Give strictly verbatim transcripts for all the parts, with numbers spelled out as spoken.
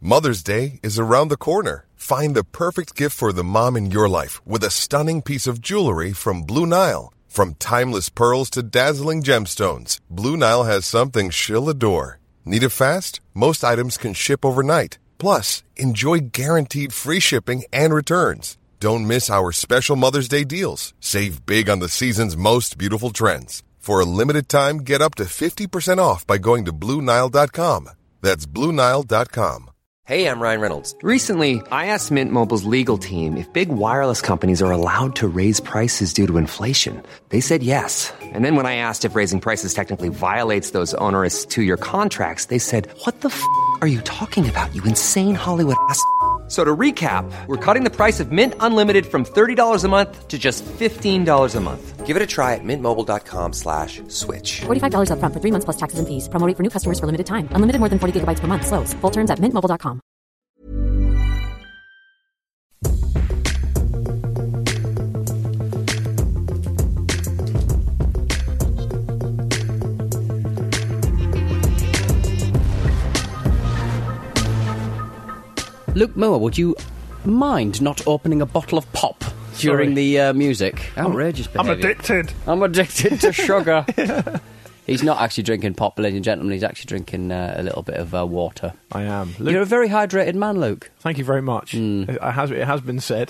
Mother's Day is around the corner. Find the perfect gift for the mom in your life with a stunning piece of jewelry from Blue Nile. From timeless pearls to dazzling gemstones, Blue Nile has something she'll adore. Need it fast? Most items can ship overnight. Plus, enjoy guaranteed free shipping and returns. Don't miss our special Mother's Day deals. Save big on the season's most beautiful trends. For a limited time, get up to fifty percent off by going to Blue Nile dot com. That's Blue Nile dot com. Hey, I'm Ryan Reynolds. Recently, I asked Mint Mobile's legal team if big wireless companies are allowed to raise prices due to inflation. They said yes. And then when I asked if raising prices technically violates those onerous two-year contracts, they said, what the f*** are you talking about, you insane Hollywood ass f- So to recap, we're cutting the price of Mint Unlimited from thirty dollars a month to just fifteen dollars a month. Give it a try at mintmobile.com slash switch. forty-five dollars up front for three months plus taxes and fees. Promo rate for new customers for limited time. Unlimited more than forty gigabytes per month. Slows full terms at mint mobile dot com. Luke Moore, would you mind not opening a bottle of pop during Sorry. the uh, music? Outrageous I'm behaviour. addicted. I'm addicted to sugar. Yeah. He's not actually drinking pop, ladies and gentlemen. He's actually drinking uh, a little bit of uh, water. I am. Luke, You're a very hydrated man, Luke. thank you very much. Mm. It, has, it has been said.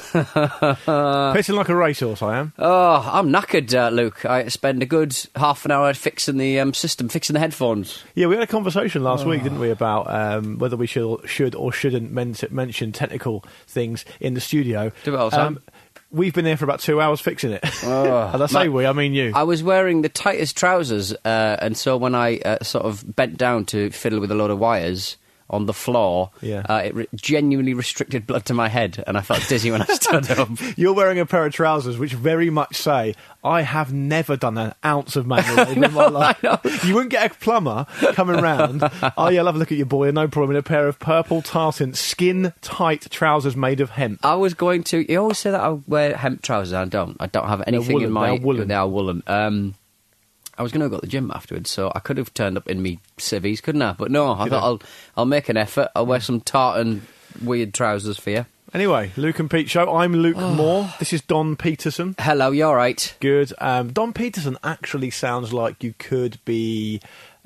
Pissing like a racehorse, I am. Oh, I'm knackered, uh, Luke. I spend a good half an hour fixing the um, system, fixing the headphones. Yeah, we had a conversation last Oh. week, didn't we, about um, whether we should, should or shouldn't men- mention technical things in the studio. Do it all the time. Um, We've been there for about two hours fixing it. Oh, and I say my- we, I mean you. I was wearing the tightest trousers, uh, and so when I uh, sort of bent down to fiddle with a load of wires on the floor, Yeah. uh, it re- genuinely restricted blood to my head, and I felt dizzy when I stood up. You're wearing a pair of trousers which very much say, I have never done an ounce of manual labour in my life. You wouldn't get a plumber coming round. Oh, yeah, I'll have a look at your boy, no problem, in a pair of purple tartan, skin-tight trousers made of hemp. I was going to... You always say that I wear hemp trousers, and I don't. I don't have anything woolen, in my... they are woolen. They are woolen. Um, I was going to go to the gym afterwards, so I could have turned up in me civvies, couldn't I? But no, I Did thought I? I'll I'll make an effort. I'll wear some tartan weird trousers for you. Anyway, Luke and Pete Show. I'm Luke Moore. This is Don Peterson. Hello, you all right? Good. Um, Don Peterson actually sounds like you could be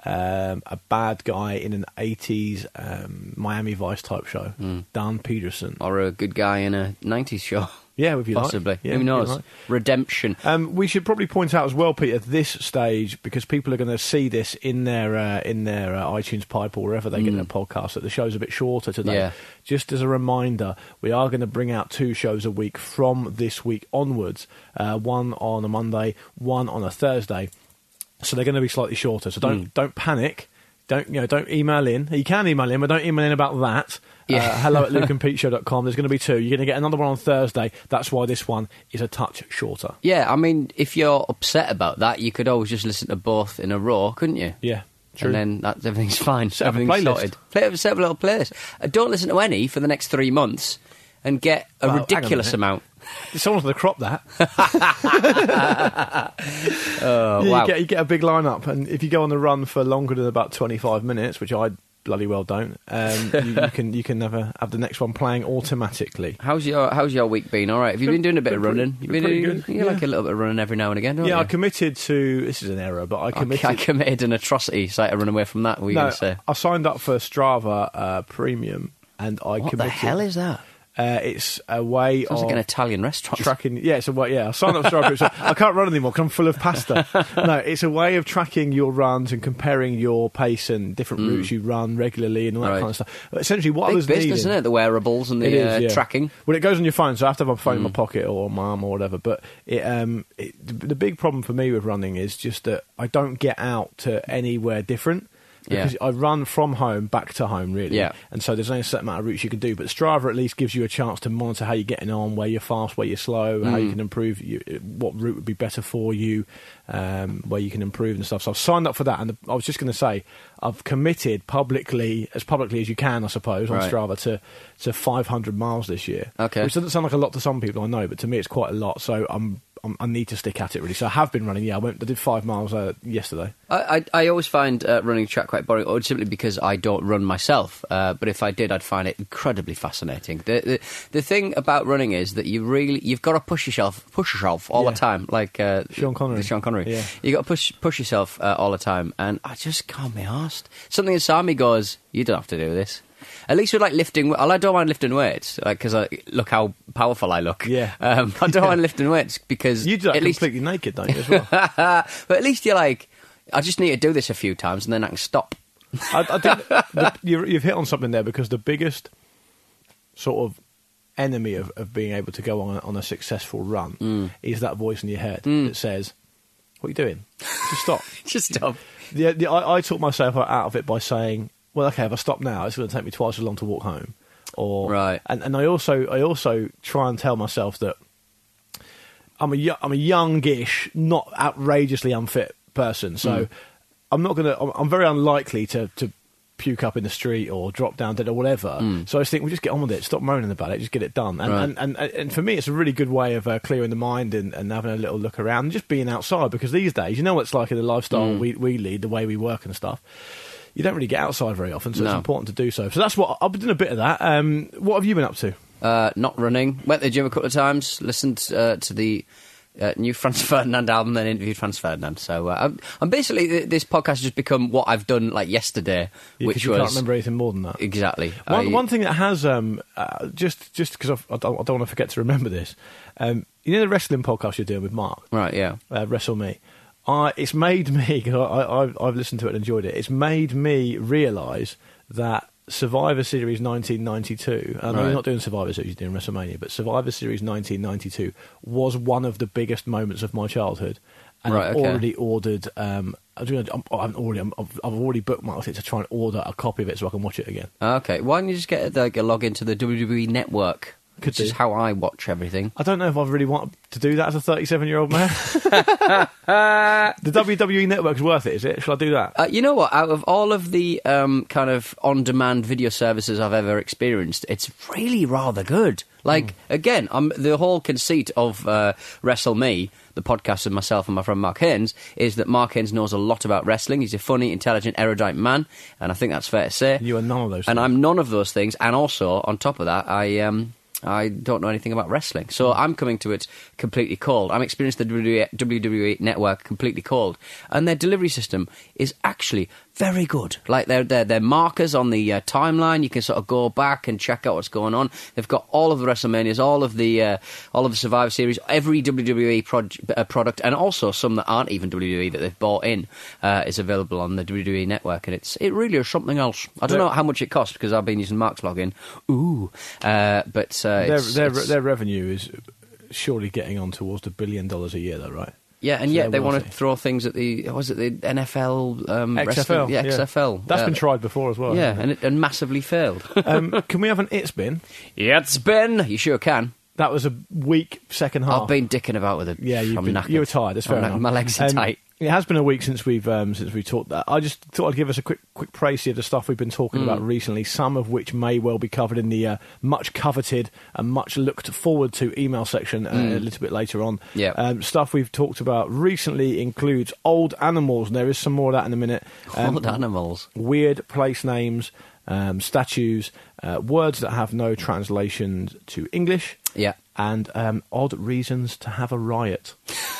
um, a bad guy in an eighties um, Miami Vice type show. Mm. Don Peterson. Or a good guy in a nineties show. Yeah, if you Possibly. like. Yeah, Who if you knows? like. Redemption. Um, we should probably point out as well, Pete, at this stage, because people are going to see this in their uh, in their uh, iTunes pipe or wherever they get their podcast, that the show's a bit shorter today. Yeah. Just as a reminder, we are going to bring out two shows a week from this week onwards. Uh, one on a Monday, one on a Thursday. So they're going to be slightly shorter. So don't Mm. don't panic. Don't you know? Don't email in. You can email in, but don't email in about that. Yeah. Uh, hello at luke and pete show dot com. There's going to be two. You're going to get another one on Thursday. That's why this one is a touch shorter. Yeah, I mean, if you're upset about that, you could always just listen to both in a row, couldn't you? Yeah, true. And then that, everything's fine. Set up a everything's playlist. sorted. Play, set up a little playlist. Uh, don't listen to any for the next three months and get a Well, hang on a ridiculous minute. amount. Someone's going to crop that. Oh, Yeah, wow. you, get, you get a big lineup, and if you go on the run for longer than about twenty-five minutes, which I bloody well don't, um, you, you can you can have, a, have the next one playing automatically. How's your How's your week been? All right. Have you been doing a bit of Been pretty- running? been You've been pretty doing, good, You like yeah. a little bit of running every now and again, don't Yeah, you? I committed to. This is an error, but I I, committed. I committed an atrocity, so I had to run away from that. What were you no, going to say? I signed up for Strava uh, Premium, and I What committed. the hell is that? Uh, it's a way Sounds of like an Italian restaurant. tracking. Yeah, it's a way. Yeah, I signed up for Strava. So I can't run anymore because I'm full of pasta. No, it's a way of tracking your runs and comparing your pace and different routes you run regularly and all that Right. kind of stuff. But essentially, what I Big was business, needing, isn't it? The wearables and the It is, uh, yeah. tracking. Well, it goes on your phone, so I have to have my phone in my pocket or on my arm or whatever. But it, um, it, the big problem for me with running is just that I don't get out to anywhere different. Because Yeah. I run from home back to home, really. Yeah. And so there's only a certain amount of routes you can do. But Strava at least gives you a chance to monitor how you're getting on, where you're fast, where you're slow, how Mm. you can improve, you, what route would be better for you, um, where you can improve and stuff. So I've signed up for that. And the, I was just going to say, I've committed publicly, as publicly as you can, I suppose, on Right. Strava to, to five hundred miles this year. Okay. Which doesn't sound like a lot to some people, I know, but to me it's quite a lot. So I'm I'm, I need to stick at it really. So I have been running. Yeah, I went. I did five miles uh, yesterday. I, I I always find uh, running track quite boring, or simply because I don't run myself. Uh, but if I did, I'd find it incredibly fascinating. The, the the thing about running is that you really you've got to push yourself, push yourself all Yeah. the time, like uh, Sean Connery. Sean Connery. Yeah. You got to push push yourself uh, all the time, and I just can't be arsed. Something inside me goes, "You don't have to do this." At least with like lifting, I don't mind lifting weights, like because I look how powerful I look. Yeah. um, I don't mind lifting weights because You do that at least completely naked, don't you? As well. but at least you're like, I just need to do this a few times and then I can stop. I, I think the, you, you've hit on something there because the biggest sort of enemy of, of being able to go on a, on a successful run Mm. is that voice in your head that says, "What are you doing? Just stop." Just stop. the, the, I, I took myself out of it by saying, "Well, okay, if I stop now, it's going to take me twice as long to walk home." Or Right. and, and I also I also try and tell myself that I'm a yo- I'm a youngish, not outrageously unfit person, so I'm not gonna. I'm, I'm very unlikely to to puke up in the street or drop down dead or whatever. So I just think we'll just get on with it. Stop moaning about it. Just get it done. And Right. and, and, and for me, it's a really good way of uh, clearing the mind and, and having a little look around and just being outside. Because these days, you know what it's like in the lifestyle we we lead, the way we work and stuff. You don't really get outside very often, so it's No. important to do so. So that's what I've been doing a bit of that. Um, what have you been up to? Uh, not running. Went to the gym a couple of times. Listened uh, to the uh, new Franz Ferdinand album, then interviewed Franz Ferdinand. So uh, I'm, I'm basically th- this podcast has just become what I've done like yesterday, Yeah, 'cause which you was can't remember anything more than that. exactly One, I- one thing that has um, uh, just just because I don't, I don't want to forget to remember this. Um, you know the wrestling podcast you're doing with Mark, right. Yeah. uh, Wrestle Me. I, it's made me because I, I, I've, I've listened to it and enjoyed it. It's made me realise that Survivor Series nineteen ninety-two. I know Right. you're not doing Survivor Series, you're doing WrestleMania, but Survivor Series nineteen ninety-two was one of the biggest moments of my childhood. And Right, I've okay. already ordered. Um, I'm doing. I'm, I'm already. I'm, I've I've already bookmarked it to try and order a copy of it so I can watch it again. Okay. Why don't you just get like a log into the W W E network? Could which is do. how I watch everything. I don't know if I really want to do that as a thirty-seven-year-old man. The W W E Network's worth it, is it? Shall I do that? Uh, you know what? Out of all of the um, kind of on-demand video services I've ever experienced, it's really rather good. Like, again, um, the whole conceit of uh, Wrestle Me, the podcast with myself and my friend Mark Haynes, is that Mark Haynes knows a lot about wrestling. He's a funny, intelligent, erudite man, and I think that's fair to say. You are none of those And things. I'm none of those things. And also, on top of that, I... Um, I don't know anything about wrestling, so I'm coming to it completely cold. I'm experiencing the W W E network completely cold, and their delivery system is actually very good. Like their their their markers on the uh, timeline, you can sort of go back and check out what's going on. They've got all of the WrestleManias, all of the uh, all of the Survivor Series, every W W E prod- uh, product, and also some that aren't even W W E that they've bought in uh, is available on the W W E network, and it's it really is something else. I don't Yeah. know how much it costs because I've been using Mark's login. Ooh, uh, but. Uh, their, it's, their, it's- their revenue is surely getting on towards the billion dollars a year, though, right? yeah, and so yet they're they want wealthy. to throw things at the was it the N F L, um, X F L. wrestling? yeah, X F L. That's uh, been tried before as well. yeah, hasn't and it and massively failed. it? um, can we have an It's Been? yeah, it's been. You sure can. That was a weak second half. I've been dicking about with it. Yeah, you've I'm been, knackered. you were tired. That's fair I'm knack- enough. My legs are Um, tight. It has been a week since we've um, since we talked that. I just thought I'd give us a quick quick précis of the stuff we've been talking Mm. about recently. Some of which may well be covered in the uh, much coveted and much looked forward to email section uh, a little bit later on. Mm. Yeah. Um, stuff we've talked about recently includes old animals, and there is some more of that in a minute. Um, Old animals. Weird place names, um, statues, uh, words that have no translation to English. Yeah. And um, odd reasons to have a riot.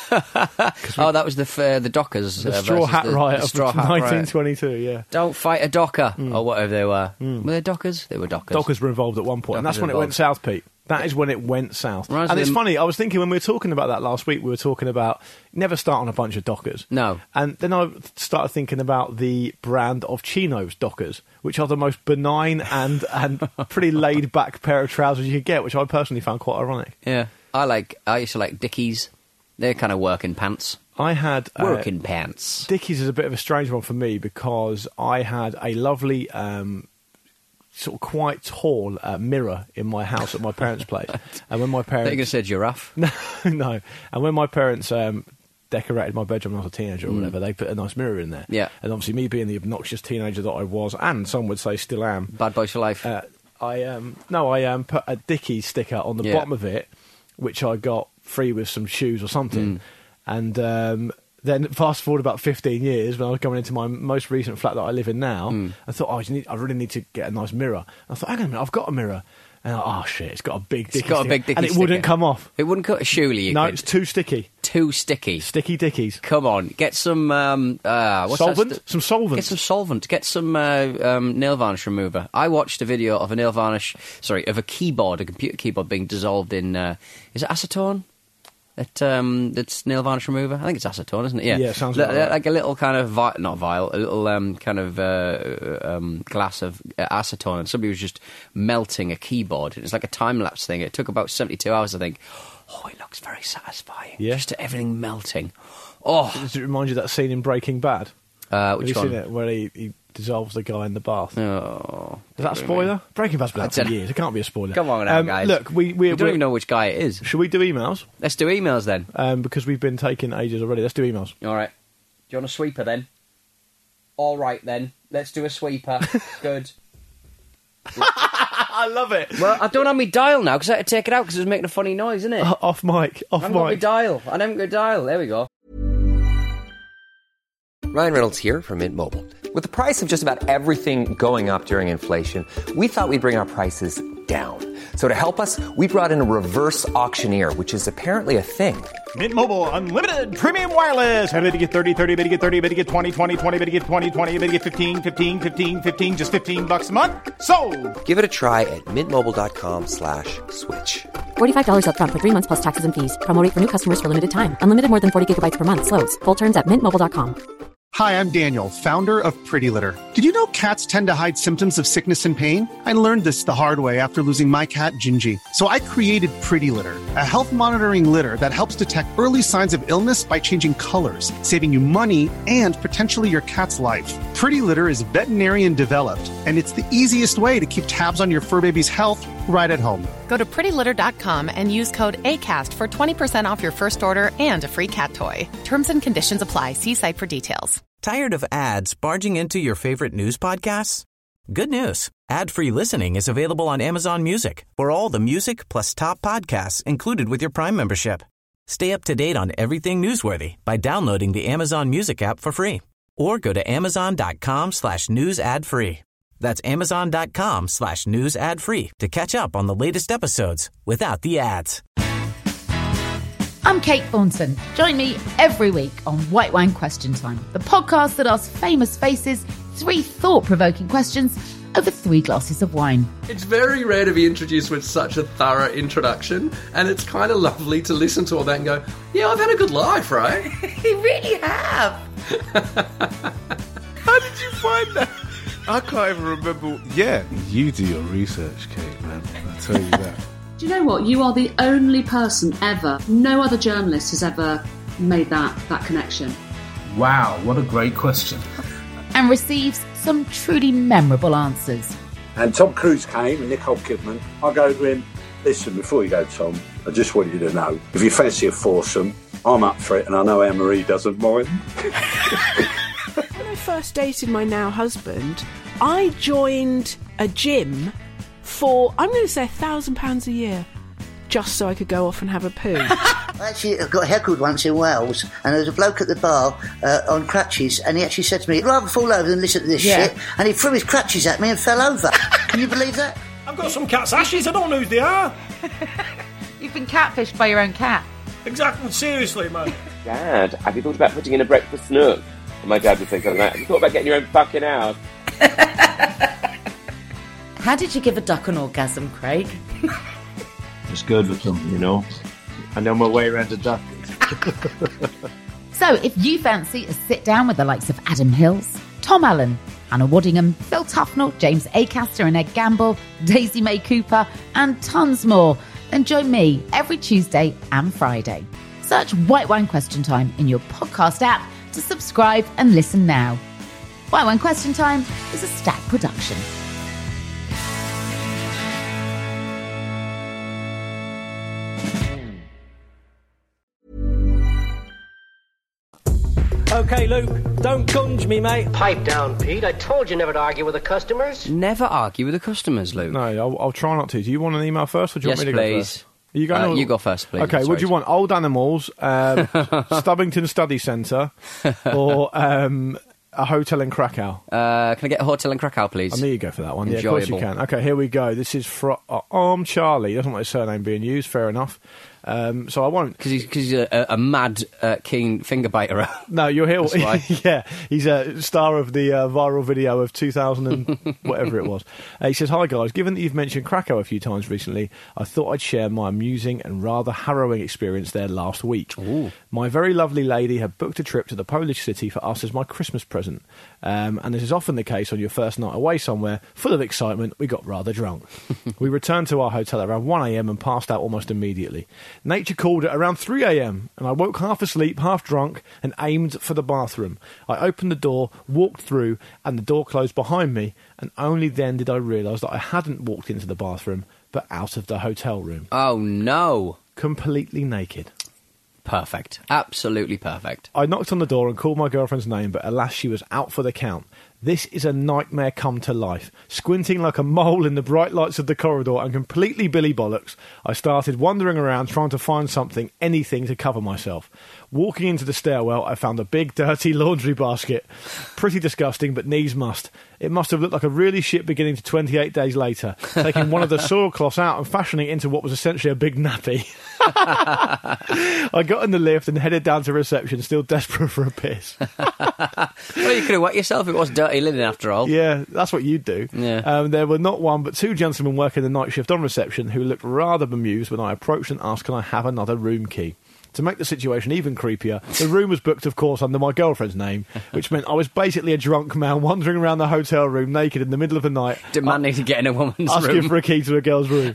Oh, that was the uh, the Dockers. The uh, Straw versus Hat the, Riot the of Straw Hat nineteen Riot. twenty-two, yeah. Don't fight a Docker or whatever they were. Were they Dockers? They were Dockers. Dockers were involved at one point, and Dockers that's when were it went involved. south, Pete. That is when it went south. Reminds and me it's of- funny, I was thinking when we were talking about that last week, we were talking about never start on a bunch of Dockers. No. And then I started thinking about the brand of chinos, Dockers, which are the most benign and, and pretty laid-back pair of trousers you could get, which I personally found quite ironic. Yeah, I like. I used to like Dickies. They're kind of working pants. I had... uh, Working pants. Dickies is a bit of a strange one for me because I had a lovely... Um, sort of quite tall uh, mirror in my house at my parents' place. And when my I thought you were going to parents... say giraffe. No, no. And when my parents um, decorated my bedroom when I was a teenager or whatever, they put a nice mirror in there. Yeah. And obviously me being the obnoxious teenager that I was, and some would say still am, Bad Boys for Life. uh, I um, no, I um, put a Dickies sticker on the Yeah. bottom of it, which I got free with some shoes or something. Mm. And um, then fast forward about fifteen years, when I was going into my most recent flat that I live in now, Mm. I thought, oh, I, need, I really need to get a nice mirror. And I thought, hang on a minute, I've got a mirror. And I, oh shit, it's got a big dicky It's got a sticker. big dicky and it sticker. wouldn't come off. It wouldn't cut. Surely you No, could. it's too sticky. Too sticky. Sticky dickies. Come on, get some um, uh, what's that Solvent? st- Some solvent. Get some solvent. Get some uh, um, nail varnish remover. I watched a video of a nail varnish, sorry, of a keyboard, a computer keyboard being dissolved in. Uh, is it acetone? That um, that's nail varnish remover. I think it's acetone, isn't it? Yeah, Yeah, it sounds Li- about right. like a little kind of vi- not vial, a little um, kind of uh, um, glass of uh, acetone, and somebody was just melting a keyboard. It's like a time lapse thing. It took about seventy-two hours, I think. Oh, it looks very satisfying. Yeah. Just everything melting. Oh, Does it remind you of that scene in Breaking Bad? uh, Have which you one? seen it, where he, he dissolves the guy in the bath? Oh, Is that a spoiler? Breaking Bad's been I out for don't- years. It can't be a spoiler. Come on now, um, guys. Look, we, we, We don't we're- even know which guy it is. Should we do emails? Let's do emails then. Um, because we've been taking ages already. Let's do emails. All right. Do you want a sweeper then? All right then. Let's do a sweeper. Good. I love it. Well, I don't have my dial now because I had to take it out because it was making a funny noise, isn't it? Uh, off mic. Off I haven't got my mic. dial. I haven't got a dial. There we go. Ryan Reynolds here from Mint Mobile. With the price of just about everything going up during inflation, we thought we'd bring our prices down. So to help us, we brought in a reverse auctioneer, which is apparently a thing. Mint Mobile Unlimited Premium Wireless. How to get thirty, thirty, how to get thirty, how to get twenty, twenty, twenty, how to get twenty, twenty, how to get fifteen, fifteen, fifteen, fifteen, just fifteen bucks a month? Sold! Give it a try at mintmobile.com slash switch. forty-five dollars up front for three months plus taxes and fees. Promo rate for new customers for limited time. Unlimited more than forty gigabytes per month. Slows full terms at mint mobile dot com. Hi, I'm Daniel, founder of Pretty Litter. Did you know cats tend to hide symptoms of sickness and pain? I learned this the hard way after losing my cat, Gingy. So I created Pretty Litter, a health monitoring litter that helps detect early signs of illness by changing colors, saving you money and potentially your cat's life. Pretty Litter is veterinarian developed, and it's the easiest way to keep tabs on your fur baby's health right at home. Go to pretty litter dot com and use code ACAST for twenty percent off your first order and a free cat toy. Terms and conditions apply. See site for details. Tired of ads barging into your favorite news podcasts? Good news. Ad-free listening is available on Amazon Music for all the music plus top podcasts included with your Prime membership. Stay up to date on everything newsworthy by downloading the Amazon Music app for free or go to amazon.com slash news ad free. That's amazon.com slash news ad free to catch up on the latest episodes without the ads. I'm Kate Thornton. Join me every week on White Wine Question Time, the podcast that asks famous faces three thought-provoking questions over three glasses of wine. It's very rare to be introduced with such a thorough introduction, and it's kind of lovely to listen to all that and go, yeah, I've had a good life, right? You really have. How did you find that? I can't even remember. Yeah, you do your research, Kate, man. I tell you that. Do you know what? You are the only person ever, no other journalist has ever made that, that connection. Wow, what a great question. And receives some truly memorable answers. And Tom Cruise came and Nicole Kidman. I go to him, listen, before you go, Tom, I just want you to know, if you fancy a foursome, I'm up for it, and I know Anne-Marie doesn't mind. When I first dated my now husband, I joined a gym for, I'm going to say, a thousand pounds a year, just so I could go off and have a poo. I actually got heckled once in Wales, and there was a bloke at the bar uh, on crutches, and he actually said to me, I'd rather fall over than listen to this Yeah. shit, and he threw his crutches at me and fell over. Can you believe that? I've got some cat's ashes, I don't know who they are. You've been catfished by your own cat. Exactly, seriously, man. Dad, have you thought about putting in a breakfast nook? And my dad would think something like that. Have you thought about getting your own fucking house? How did you give a duck an orgasm, Craig? It's good with them, you know. I know my way around a duck. So, if you fancy a sit-down with the likes of Adam Hills, Tom Allen, Anna Waddingham, Phil Tufnell, James Acaster and Ed Gamble, Daisy May Cooper, and tons more, then join me every Tuesday and Friday. Search White Wine Question Time in your podcast app to subscribe and listen now. White Wine Question Time is a Stack production. Okay, Luke, don't gunge me, mate. Pipe down, Pete. I told you never to argue with the customers. Never argue with the customers, Luke. No, I'll, I'll try not to. Do you want an email first, or do you yes, want me to please. go first? Are you going? Uh, all- you go first, please. Okay, what Sorry. do you want? Old animals, um, Stubbington Study Centre, or um, a hotel in Krakow? Uh, can I get a hotel in Krakow, please? I knew you'd go for that one. Yeah, of course you Enjoyable. can. Okay, here we go. This is from uh, Arm Charlie. Doesn't want his surname being used. Fair enough. Um, so I won't. Because he's, cause he's a, a, a mad, uh, keen finger biter. No, you're here. That's why. Yeah, he's a star of the uh, viral video of two thousand and whatever it was. Uh, he says, "Hi guys, given that you've mentioned Krakow a few times recently, I thought I'd share my amusing and rather harrowing experience there last week. Ooh. My very lovely lady had booked a trip to the Polish city for us as my Christmas present. Um, and as is often the case on your first night away somewhere, full of excitement, we got rather drunk. We returned to our hotel around one a.m. and passed out almost immediately. Nature called at around three a.m. and I woke half asleep, half drunk, and aimed for the bathroom. I opened the door, walked through, and the door closed behind me, and only then did I realise that I hadn't walked into the bathroom, but out of the hotel room. Oh, no. Completely naked. Perfect. Absolutely perfect. I knocked on the door and called my girlfriend's name, but alas, she was out for the count. This is a nightmare come to life. Squinting like a mole in the bright lights of the corridor and completely Billy Bollocks, I started wandering around trying to find something, anything to cover myself. Walking into the stairwell, I found a big dirty laundry basket. Pretty disgusting, but needs must. It must have looked like a really shit beginning to twenty-eight days later, taking one of the soilcloths out and fashioning it into what was essentially a big nappy. I got in the lift and headed down to reception, still desperate for a piss. Well, you could have wet yourself. It was dirty linen after all. Yeah, that's what you'd do. Yeah. Um, there were not one but two gentlemen working the night shift on reception who looked rather bemused when I approached and asked, can I have another room key? To make the situation even creepier, the room was booked, of course, under my girlfriend's name, which meant I was basically a drunk man wandering around the hotel room naked in the middle of the night. Demanding uh, to get in a woman's asking room. for a key to a girl's room.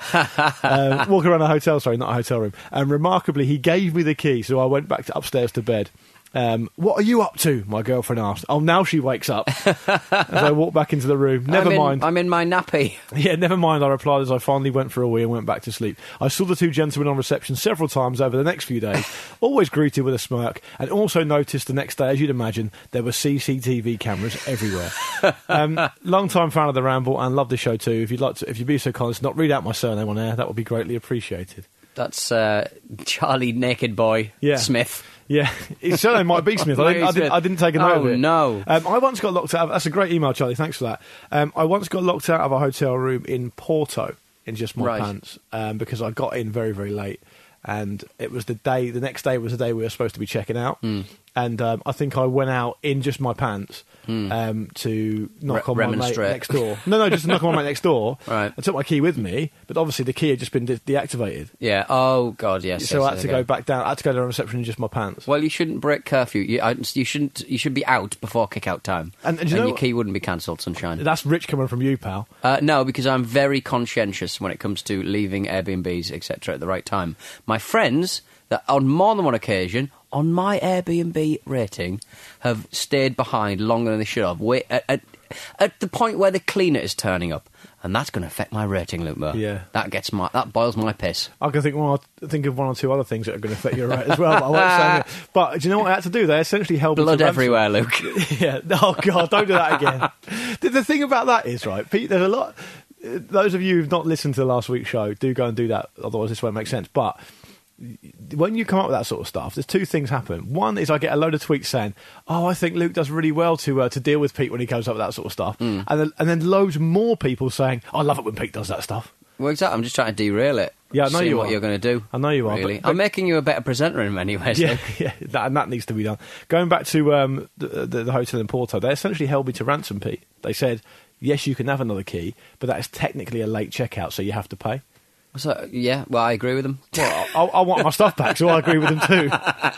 um, walking around a hotel, sorry, not a hotel room. And remarkably, he gave me the key, so I went back to upstairs to bed. Um, what are you up to? My girlfriend asked. Oh, now she wakes up as I walk back into the room. Never I'm in, mind. I'm in my nappy. Yeah, never mind, I replied as I finally went for a wee and went back to sleep. I saw the two gentlemen on reception several times over the next few days, always greeted with a smirk, and also noticed the next day, as you'd imagine, there were C C T V cameras everywhere. um, long-time fan of the Ramble and love the show too. If you'd like to, if you'd be so kind as not read out my surname on air, that would be greatly appreciated. That's uh, Charlie Naked Boy Yeah. Smith. Yeah, his surname might be Smith. I didn't, I didn't, I didn't take a note oh, of it. no. Um, I once got locked out of... That's a great email, Charlie. Thanks for that. Um, I once got locked out of a hotel room in Porto in just my Right. pants um, because I got in very, very late. And it was the day... The next day was the day we were supposed to be checking out. Mm. And um, I think I went out in just my pants Mm. um, to knock Re- on my mate remonstrate. next door. No, no, just to knock on my mate next door. Right. I took my key with me, but obviously the key had just been de- deactivated. Yeah. Oh, God, yes. So yes, I had to okay. go back down. I had to go to the reception in just my pants. Well, you shouldn't break curfew. You, I, you shouldn't. You should be out before kick-out time. And- and you know your what- key wouldn't be cancelled, sunshine. That's rich coming from you, pal. Uh, no, because I'm very conscientious when it comes to leaving Airbnbs, et cetera, at the right time. My friends, that on more than one occasion, on my Airbnb rating, have stayed behind longer than they should have. Wait, at, at, at the point where the cleaner is turning up, and that's going to affect my rating, Luke Moore. Yeah. That gets my that boils my piss. I can think one, or- think of one or two other things that are going to affect your rate as well. But I won't say it. But do you know what I had to do? They essentially held me Blood to ransom. everywhere, Luke. Yeah. Oh God, don't do that again. the, the thing about that is, right, Pete. There's a lot. Those of you who've not listened to last week's show, do go and do that. Otherwise, this won't make sense. But when you come up with that sort of stuff, there's two things happen. One is I get a load of tweets saying, "Oh, I think Luke does really well to uh, to deal with Pete when he comes up with that sort of stuff," Mm. and then, and then loads more people saying, "I love it when Pete does that stuff." Well, exactly. I'm just trying to derail it. Yeah, I know See you what are. you're going to do. I know you are. Really, but- but- I'm making you a better presenter in many ways. Yeah, Luke. yeah, that, and that needs to be done. Going back to um, the, the, the hotel in Porto, they essentially held me to ransom, Pete. They said, yes, you can have another key, but that is technically a late checkout, so you have to pay. So, yeah, well, I agree with them. Well, I, I want my stuff back, so I agree with them too.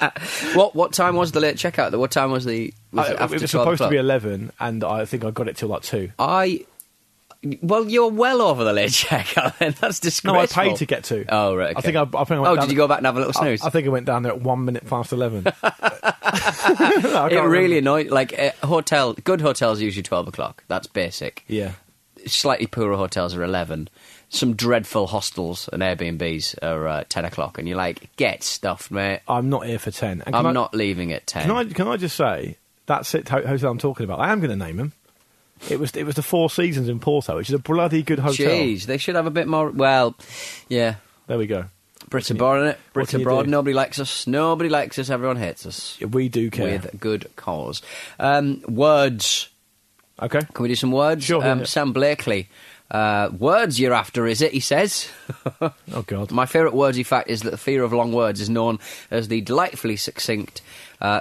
What what time was the late checkout? What time was the? Was I- it, after it was twelve supposed to o'clock? be eleven, and I think I got it till like two. I. Well, you're well over the late checkout, then. That's No, I disgraceful. paid to get to. Oh, right. Okay. I think I, I, think I went oh, down did you go back and have a little I, snooze? I think I went down there at one minute past eleven. I it can't really remember. annoyed. Like a hotel, good hotels are usually twelve o'clock. That's basic. Yeah. Slightly poorer hotels are eleven. Some dreadful hostels and Airbnbs are uh, ten o'clock, and you're like, get stuffed, mate. I'm not here for ten. And can I'm I- not leaving at ten. Can I can I just say that's it? Ho- hotel I'm talking about. I am going to name him. It was it was the Four Seasons in Porto, which is a bloody good hotel. Jeez, they should have a bit more. Well, yeah. There we go. Brits abroad, innit? what Brits can you abroad. do? Nobody likes us. Nobody likes us. Everyone hates us. We do care. With good cause. Um, words. Okay. Can we do some words? Sure. Um, yeah. Sam Blakely. Uh, words you're after, is it? He says. Oh, God. My favourite wordsy fact is that the fear of long words is known as the delightfully succinct uh,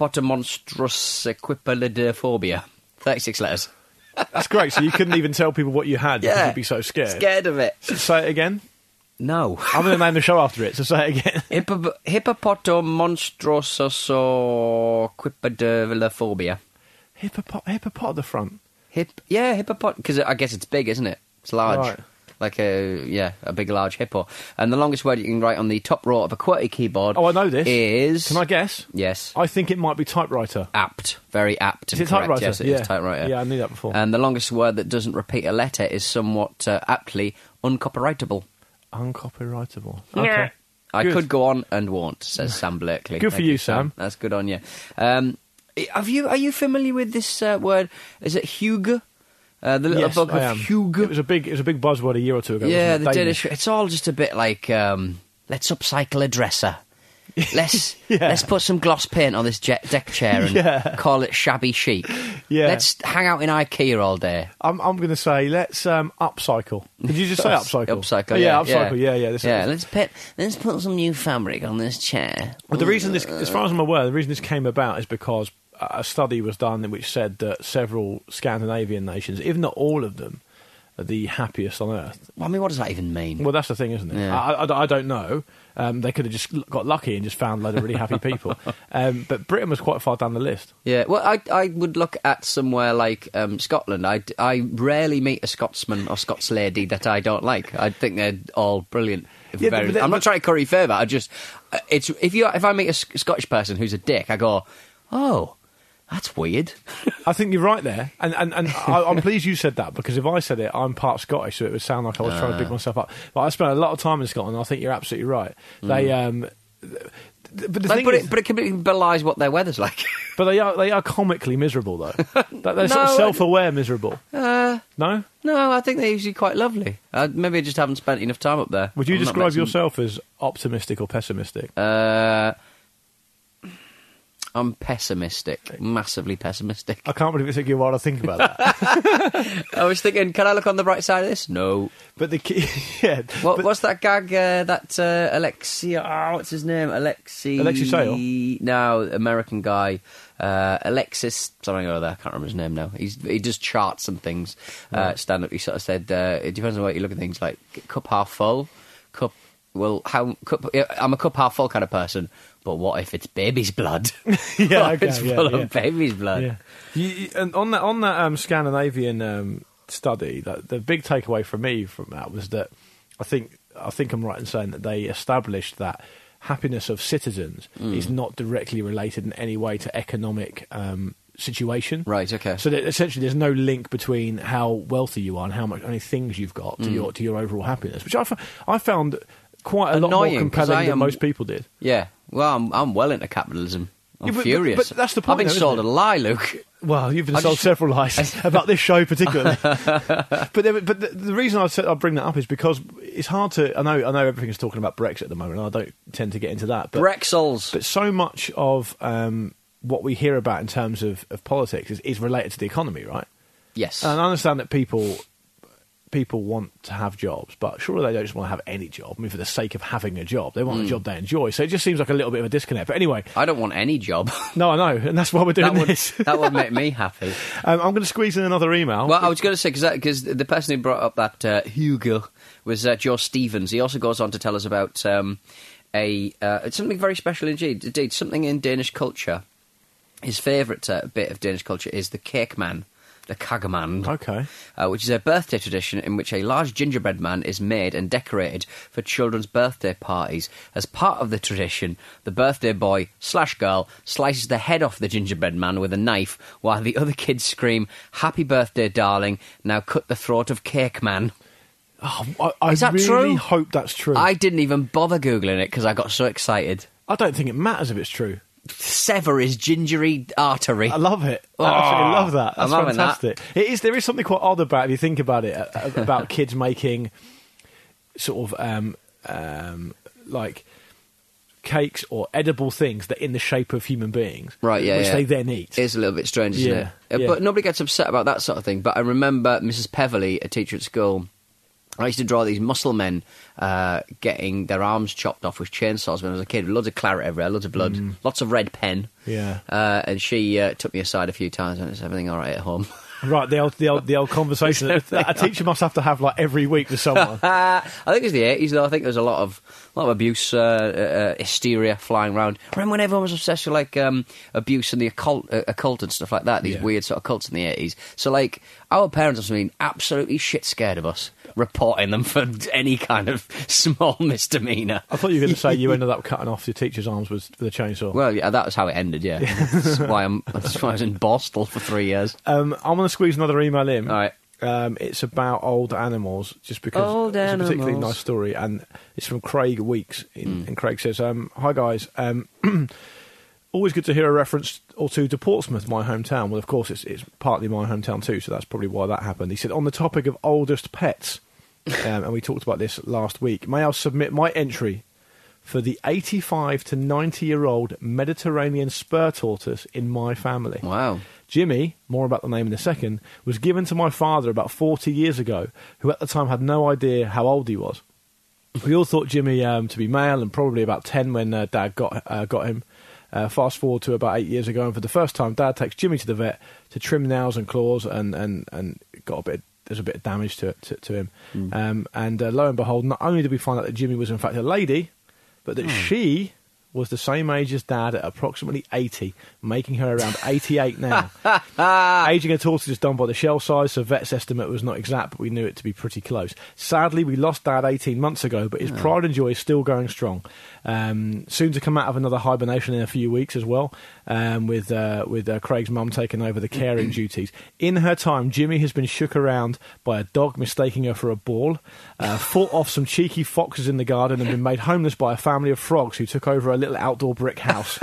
hippopotamonstrossequipalidophobia. thirty-six letters. That's great. So you couldn't even tell people what you had because Yeah. you'd be so scared. Scared of it. Say it again. No. I'm going to name the show after it, so say it again. Hippo- Hippopotamonstrossequipalidophobia. Hippopot, hippopot at the front. Hip, yeah, hippopot, because I guess it's big, isn't it? It's large. Right. Like a, yeah, a big, large hippo. And the longest word you can write on the top row of a QWERTY keyboard Oh, I know this. is... Can I guess? Yes. I think it might be typewriter. Apt. Very apt. Is and it correct. typewriter? Yes, it yeah. is typewriter. Yeah, I knew that before. And the longest word that doesn't repeat a letter is somewhat uh, aptly uncopyrightable. Uncopyrightable. Okay. Yeah. I Good. could go on and won't, says Sam Blakely. Good for Thank you, Sam. That's good on you. Um, have you. Are you familiar with this uh, word? Is it Hugo? Uh, the little Yes, book I of am. Hugo. It was a big, it was a big buzzword a year or two ago. Yeah, wasn't the it? Danish. It's all just a bit like um, let's upcycle a dresser. Let's Yeah. let's put some gloss paint on this jet deck chair and Yeah. call it shabby chic. Yeah. Let's hang out in IKEA all day. I'm, I'm going to say let's um, upcycle. Did you just say upcycle? Upcycle. Yeah, Yeah, upcycle. Yeah, yeah. This yeah. is- Let's put let's put some new fabric on this chair. Well, the reason this, as far as I'm aware, the reason this came about is because a study was done which said that several Scandinavian nations, if not all of them, are the happiest on earth. Well, I mean, what does that even mean? Well, that's the thing, isn't it? Yeah. I, I, I don't know. Um, they could have just got lucky and just found a load of really happy people. Um, but Britain was quite far down the list. Yeah, well, I I would look at somewhere like um, Scotland. I, I rarely meet a Scotsman or Scots lady that I don't like. I think they're all brilliant. Yeah, Very- but they- I'm but- not trying to curry favour. I just uh, it's if you if I meet a S- Scottish person who's a dick, I go, oh, that's weird. I think you're right there, and and, and I, I'm pleased you said that, because if I said it, I'm part Scottish, so it would sound like I was trying to big Ah. myself up. But I spent a lot of time in Scotland, and I think you're absolutely right. They, um, th- th- but the Like, thing but, is, it, but it completely belies what their weather's like. but they are they are comically miserable though. That- they're sort No, of self-aware miserable. Uh, No, no, I think they're usually quite lovely. Uh, maybe I just haven't spent enough time up there. would you I've not describe met some- yourself as optimistic or pessimistic? Uh, I'm pessimistic, massively pessimistic. I can't believe it took you a while to think about that. I was thinking, can I look on the bright side of this? No. But the key, yeah. What, but- what's that gag? Uh, that uh, Alexi? Oh, what's his name? Alexi. Alexi Sale? No, American guy. Uh, Alexis something or other. I can't remember his name now. He's he does charts and things. Uh, Right. stand up. He sort of said uh, it depends on what you look at things like cup half full, cup. Well, how cup? yeah, I'm a cup half full kind of person. But what if it's baby's blood? Yeah, What if okay, it's yeah, full yeah. of baby's blood. Yeah. You, you- and on that on that um, Scandinavian um, study, that, the big takeaway for me from that was that I think I think I'm right in saying that they established that happiness of citizens Mm. is not directly related in any way to economic um, situation. Right. Okay. So that essentially, there's no link between how wealthy you are and how much many things you've got to Mm. your to your overall happiness, which I, fo- I found quite a Annoying, lot more 'cause compelling I than am- most people did. Yeah. Well, I'm I'm well into capitalism. I'm Yeah, but- but- furious. but that's the I've point, been though, isn't sold it? a lie, Luke. Well, you've been I sold just- several lies about this show particularly. but there, but the, the reason I said I bring that up is because it's hard to. I know I know everything's talking about Brexit at the moment, and I don't tend to get into that. But, Brexels. but so much of um, what we hear about in terms of, of politics is, is related to the economy, right? Yes. And I understand that people people want to have jobs, but surely they don't just want to have any job. I mean, for the sake of having a job, they want Mm. a job they enjoy. So it just seems like a little bit of a disconnect. But anyway, I don't want any job. no, I know, and that's why we're doing that would this. that would make me happy. um, I'm going to squeeze in another email. Well, I was going to say because the person who brought up that uh, Hugo was uh, Joe Stevens. He also goes on to tell us about um, a uh, it's something very special indeed. Indeed, something in Danish culture. His favourite uh, bit of Danish culture is the cake man. The Kagemand, Okay. uh, which is a birthday tradition in which a large gingerbread man is made and decorated for children's birthday parties. As part of the tradition, the birthday boy slash girl slices the head off the gingerbread man with a knife, while the other kids scream, "Happy birthday, darling! Now cut the throat of Cake Man." Oh, I, I Is that really true? hope that's true. I didn't even bother googling it because I got so excited. I don't think it matters if it's true. Sever his gingery artery. I love it. I Oh, absolutely love that. I'm That's having that. fantastic. It is. There is something quite odd about it if you think about it, uh, about kids making sort of um, um, like cakes or edible things that are in the shape of human beings, right? Yeah, which yeah. they then eat. It's a little bit strange, isn't yeah, it? yeah. But nobody gets upset about that sort of thing. But I remember Missus Peverley, a teacher at school. I used to draw these muscle men uh, getting their arms chopped off with chainsaws when I was a kid. Loads of claret everywhere, loads of blood, Mm. lots of red pen. Yeah. Uh, and she uh, took me aside a few times and it's everything all right at home. Right, the old, the old, the old conversation that that a teacher must have to have like every week with someone. I think it's the eighties, though. I think there's a lot of a lot of abuse, uh, uh, hysteria flying around. Remember when everyone was obsessed with like um, abuse and the occult, uh, occult and stuff like that? These Yeah. weird sort of cults in the eighties. So like our parents have been absolutely shit scared of us, reporting them for any kind of small misdemeanour. I thought you were going to say you ended up cutting off your teacher's arms with, with a chainsaw. Well, yeah, that was how it ended. Yeah, that's why I'm. That's why I was in Borstal for three years. Um, I'm going to squeeze another email in. All right. Um, it's about old animals, just because Old it's a particularly animals. nice story, and it's from Craig Weeks. In, Mm. And Craig says, um, "Hi guys, um, always good to hear a reference or two to Portsmouth, my hometown. Well, of course, it's, it's partly my hometown too, so that's probably why that happened." He said, "On the topic of oldest pets, um, and we talked about this last week. May I submit my entry for the eighty-five to ninety year old Mediterranean spur tortoise in my family?" Wow. Jimmy, more about the name in a second, was given to my father about forty years ago, who at the time had no idea how old he was. We all thought Jimmy um, to be male and probably about ten when uh, Dad got uh, got him. Uh, fast forward to about eight years ago, and for the first time, Dad takes Jimmy to the vet to trim nails and claws, and, and, and got a bit. There's a bit of damage to to, to him. Mm. Um, and uh, lo and behold, not only did we find out that Jimmy was in fact a lady, but that Oh. she was the same age as Dad at approximately eighty, making her around eighty-eight now. Aging a tortoise is done by the shell size, so vet's estimate was not exact, but we knew it to be pretty close. Sadly, we lost Dad eighteen months ago, but his Oh. pride and joy is still going strong. Um, soon to come out of another hibernation in a few weeks as well, um, with uh, with uh, Craig's mum taking over the caring duties. In her time, Jimmy has been shook around by a dog mistaking her for a ball, uh, fought off some cheeky foxes in the garden, and been made homeless by a family of frogs who took over a little outdoor brick house.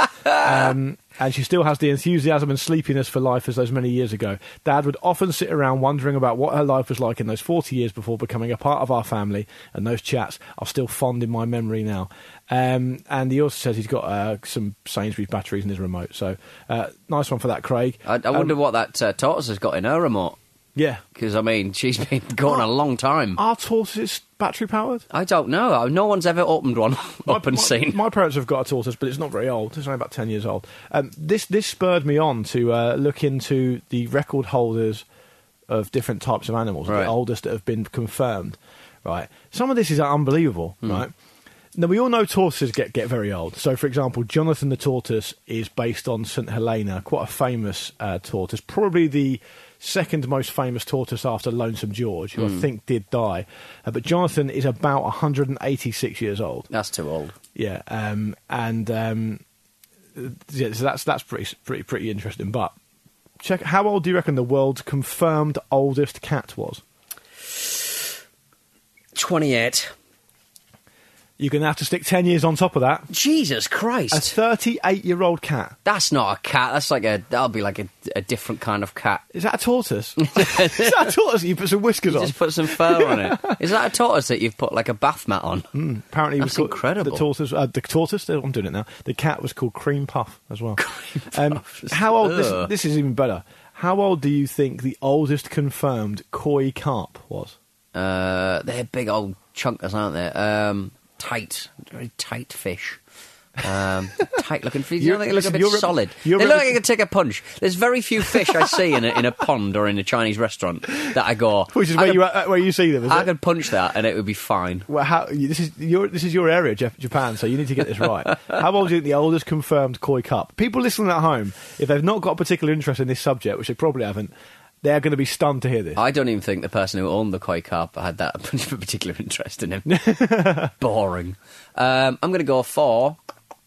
um, and she still has the enthusiasm and sleepiness for life as those many years ago. Dad would often sit around wondering about what her life was like in those forty years before becoming a part of our family, and those chats are still fond in my memory now. Um, and he also says he's got uh, some Sainsbury's batteries in his remote, so uh, nice one for that, Craig. I, I wonder Um, what that uh, tortoise has got in her remote. Yeah. Because, I mean, she's been going a long time. Are tortoises battery powered? I don't know. No one's ever opened one up and my, seen. My parents have got a tortoise, but it's not very old. It's only about ten years old. Um, this this spurred me on to uh, look into the record holders of different types of animals, Right. the oldest that have been confirmed. Right, some of this is unbelievable. Mm. Right. Now, we all know tortoises get, get very old. So, for example, Jonathan the tortoise is based on St Helena, quite a famous uh, tortoise, probably the second most famous tortoise after Lonesome George, who I Mm. think did die. Uh, but Jonathan is about one hundred eighty-six years old. That's too old. Yeah, um, and um, yeah, so that's that's pretty pretty pretty interesting. But check, how old do you reckon the world's confirmed oldest cat was? twenty-eight. You're going to have to stick ten years on top of that. Jesus Christ. A thirty-eight-year-old cat. That's not a cat. That's like a. That'll be like a, a different kind of cat. Is that a tortoise? Is that a tortoise? You put some whiskers You on. just put some fur on it. Is that a tortoise that you've put like a bath mat on? Mm, apparently, That's it was called, incredible. The tortoise. Uh, the tortoise. I'm doing it now. The cat was called Cream Puff as well. Um, how old? This, Ugh. this is even better. How old do you think the oldest confirmed koi carp was? Uh, they're big old chunkers, aren't they? Um, tight, very tight fish. Um, tight looking fish. You You're- know, they look a listen, bit you're a- solid. you're They a- look like they could take a punch. There's very few fish I see in a, in a pond or in a Chinese restaurant that I go. Which is I where could, you uh, where you see them. Is I it? could punch that and it would be fine. Well, how, this is your this is your area, Jeff, Japan. So you need to get this right. How old do you think the oldest confirmed koi carp? People listening at home, if they've not got a particular interest in this subject, which they probably haven't, they're going to be stunned to hear this. I don't even think the person who owned the koi carp had that particular interest in him. Boring. Um, I'm going to go for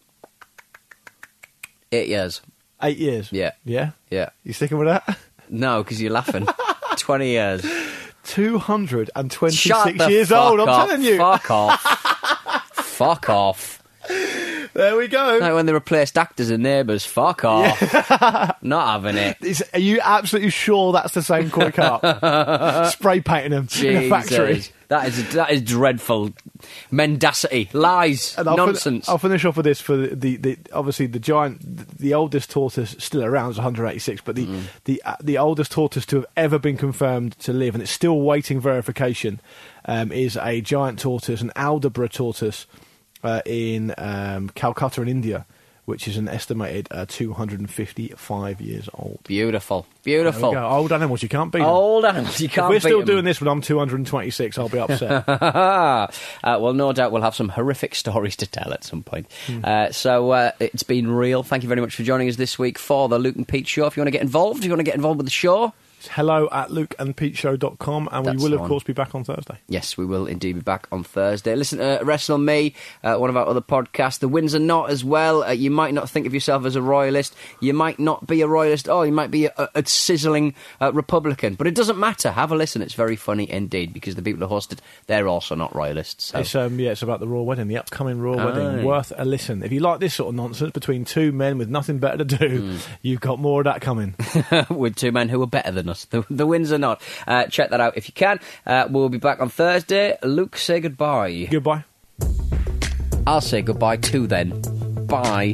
eight years. Eight years. Yeah. Yeah. Yeah. You sticking with that? No, because you're laughing. Twenty years. Two hundred and Shut twenty-six the years fuck old. I'm up. telling you. Fuck off. Fuck off. There we go. Like when they replaced actors and neighbours. Fuck off. Yeah. Not having it. Is, are you absolutely sure that's the same Koi Cup? Spray painting them Jesus. in a factory. That is that is dreadful. Mendacity, lies, and I'll nonsense. Fin- I'll finish off with this for the, the, the obviously the giant, the, the oldest tortoise still around is one hundred eighty-six, but the mm. the uh, the oldest tortoise to have ever been confirmed to live, and it's still waiting verification, um, is a giant tortoise, an Aldabra tortoise, uh, in um, Calcutta in India, which is an estimated uh, two hundred fifty-five years old. Beautiful. Beautiful. Old animals, you can't beat them. Old animals, you can't If we're beat still them. doing this when I'm two hundred twenty-six, I'll be upset. uh, well, no doubt we'll have some horrific stories to tell at some point. Mm. Uh, so uh, it's been real. Thank you very much for joining us this week for the Luke and Pete Show. If you want to get involved, if you want to get involved with the show... hello at luke and pete show dot com, and That's we will of on. course be back on Thursday. Yes, we will indeed be back on Thursday. Listen to uh, Wrestle Me, uh, one of our other podcasts, The Wins Are Not as well. Uh, you might not think of yourself as a royalist, you might not be a royalist, oh, you might be a, a sizzling uh, Republican, but it doesn't matter. Have a listen, it's very funny indeed, because the people who host it, they're also not royalists. So. It's, um, yeah, it's about the royal wedding, the upcoming royal Aye. wedding. Worth a listen. If you like this sort of nonsense between two men with nothing better to do, mm. you've got more of that coming. With two men who are better than us. The, the Wins Are Not. Uh, check that out if you can. Uh, we'll be back on Thursday. Luke, say goodbye. Goodbye. I'll say goodbye too then. Bye.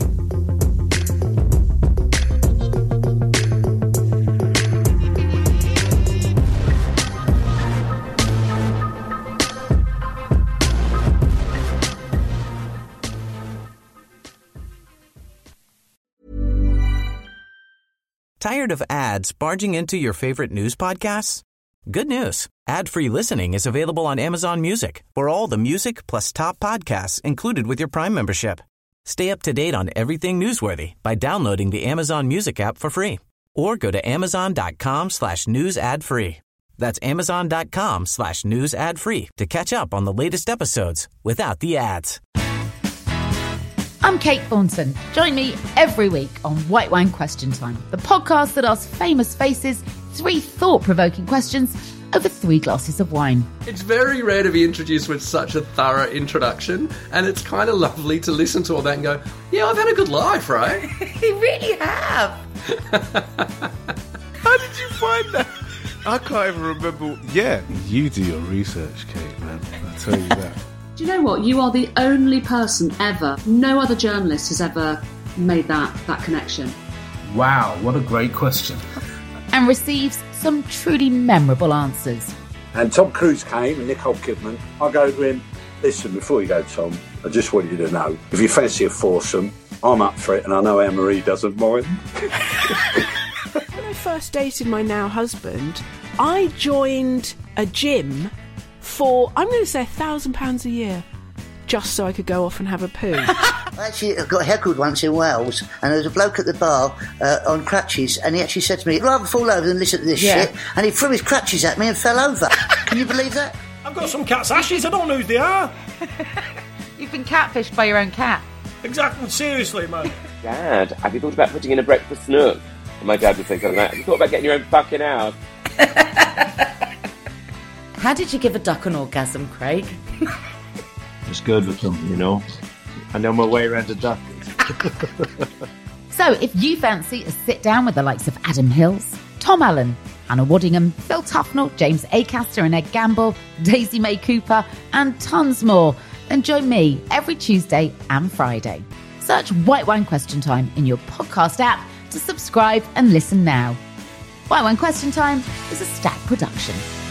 Tired of ads barging into your favorite news podcasts? Good news. Ad-free listening is available on Amazon Music for all the music plus top podcasts included with your Prime membership. Stay up to date on everything newsworthy by downloading the Amazon Music app for free or go to amazon.com slash news ad free. That's amazon.com slash news ad free to catch up on the latest episodes without the ads. I'm Kate Thornton. Join me every week on White Wine Question Time, the podcast that asks famous faces three thought-provoking questions over three glasses of wine. It's very rare to be introduced with such a thorough introduction, and it's kind of lovely to listen to all that and go, yeah, I've had a good life, right? You really have. How did you find that? I can't even remember. Yeah, you do your research, Kate, man. I tell you that. Do you know what? You are the only person ever, no other journalist has ever made that, that connection. Wow, what a great question. And receives some truly memorable answers. And Tom Cruise came and Nicole Kidman. I go to him, listen, before you go, Tom, I just want you to know, if you fancy a foursome, I'm up for it, and I know Anne-Marie doesn't mind. When I first dated my now husband, I joined a gym for, I'm going to say, a thousand pounds a year, just so I could go off and have a poo. I actually got heckled once in Wales, and there was a bloke at the bar uh, on crutches, and he actually said to me, I'd rather fall over than listen to this Yeah. shit, and he threw his crutches at me and fell over. Can you believe that? I've got some cat's ashes, I don't know who they are. You've been catfished by your own cat. Exactly, seriously, man. Dad, have you thought about putting in a breakfast nook? And my dad would say something like that. Have you thought about getting your own fucking house? How did you give a duck an orgasm, Craig? It's good with them, you know. I know my way around a duck. So if you fancy a sit down with the likes of Adam Hills, Tom Allen, Hannah Waddingham, Phil Tufnell, James Acaster and Ed Gamble, Daisy May Cooper, and tons more, then join me every Tuesday and Friday. Search White Wine Question Time in your podcast app to subscribe and listen now. White Wine Question Time is a Stack production.